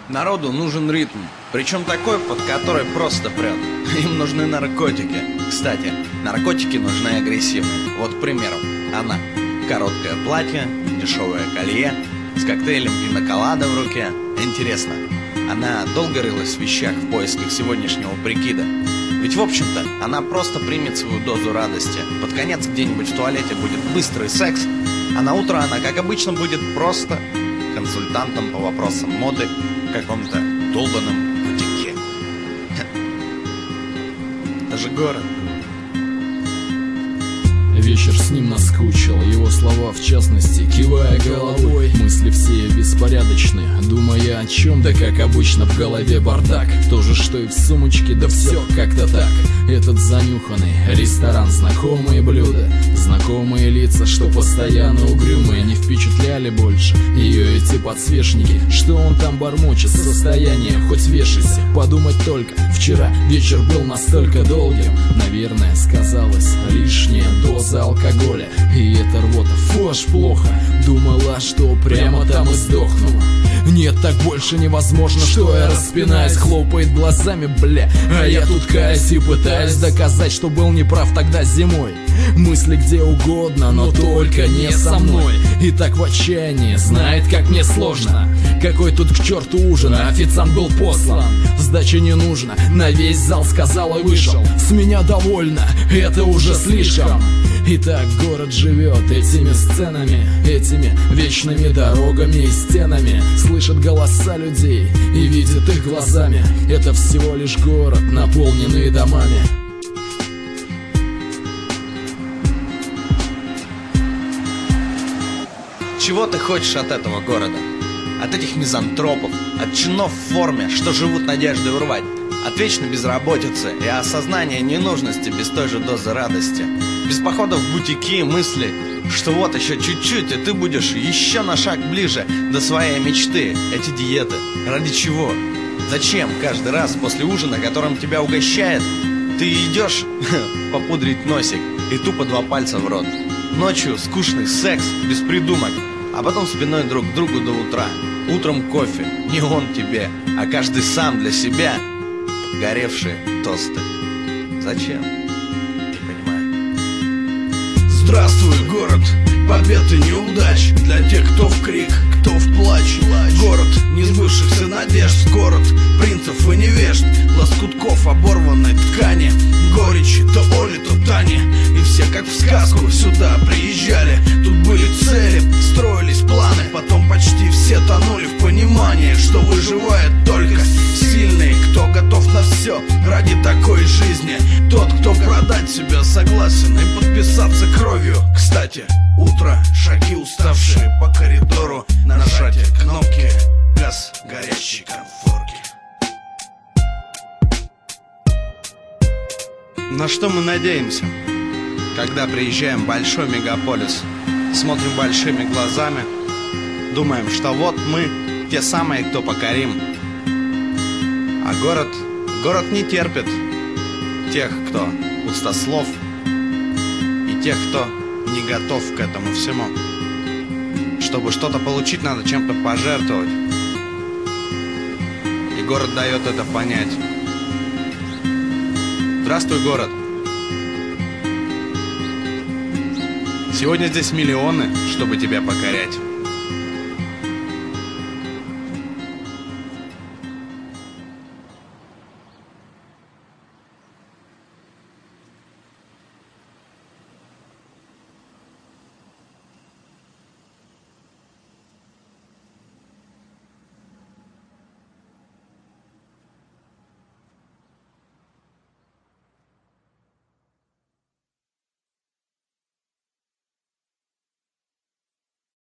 Народу нужен ритм, причем такой, под который просто прет. Им нужны наркотики. Кстати, наркотики нужны агрессивные. Вот, к примеру, она. Короткое платье, дешевое колье, с коктейлем пина-колада в руке. Интересно, она долго рылась в вещах в поисках сегодняшнего прикида? Ведь, в общем-то, она просто примет свою дозу радости. Под конец где-нибудь в туалете будет быстрый секс, а на утро она, как обычно, будет просто консультантом по вопросам моды в каком-то долбанном бутике. Это же город. Вечер с ним наскучил, его слова в частности, кивая головой. Мысли все беспорядочны, думая о чем, да как обычно в голове бардак. То же, что и в сумочке, да все как-то так. Этот занюханный ресторан, знакомые блюда, знакомые лица, что постоянно угрюмые. Не впечатляли больше ее эти подсвечники, что он там бормочет, состояние хоть вешайся. Подумать только, вчера вечер был настолько долгим, наверное, сказалось лишняя доза алкоголя. И это рвота, фу, аж плохо. Думала, что прямо там и сдохну. Нет, так больше невозможно, что я распинаюсь, хлопает глазами, бля. А я тут каюсь и пытаюсь доказать, что был неправ тогда зимой. Мысли где угодно, но только не со мной. И так в отчаянии, знает, как мне сложно. Какой тут к черту ужин, а официант был послан. Сдачи не нужно, на весь зал сказал и вышел. С меня довольно, это уже слишком. Итак, город живет этими сценами, этими вечными дорогами и стенами. Слышит голоса людей и видит их глазами. Это всего лишь город, наполненный домами. Чего ты хочешь от этого города? От этих мизантропов, от чинов в форме, что живут надеждой урвать, от вечной безработицы и осознания ненужности без той же дозы радости, без походов в бутики и мысли, что вот еще чуть-чуть, и ты будешь еще на шаг ближе до своей мечты. Эти диеты. Ради чего? Зачем каждый раз после ужина, которым тебя угощает, ты идешь попудрить носик и тупо 2 пальца в рот? Ночью скучный секс без придумок, а потом спиной друг к другу до утра. Утром кофе, не он тебе, а каждый сам для себя. Подгоревшие тосты. Зачем? Не понимаю. Здравствуй, город побед и неудач, для тех, кто в крик, кто в плач. Город несбывшихся надежд, город принцев и невежд, лоскутков оборванной ткани, горечи то Оли, то Тани. И все, как в сказку, сюда приезжали. Тут были цели, строились планы, потом почти все тонули в понимании, что выживает только сильный, кто готов на все ради такой жизни. Тот, кто продать себя согласен и подписаться кровью. Кстати, утро, шаги уставшие по коридору, нажатие кнопки, газ горящей конфорки. На что мы надеемся, когда приезжаем в большой мегаполис? Смотрим большими глазами, думаем, что вот мы те самые, кто покорим. А город не терпит тех, кто пустослов, и тех, кто не готов к этому всему. Чтобы что-то получить, надо чем-то пожертвовать. И город дает это понять. Здравствуй, город. Сегодня здесь миллионы, чтобы тебя покорять.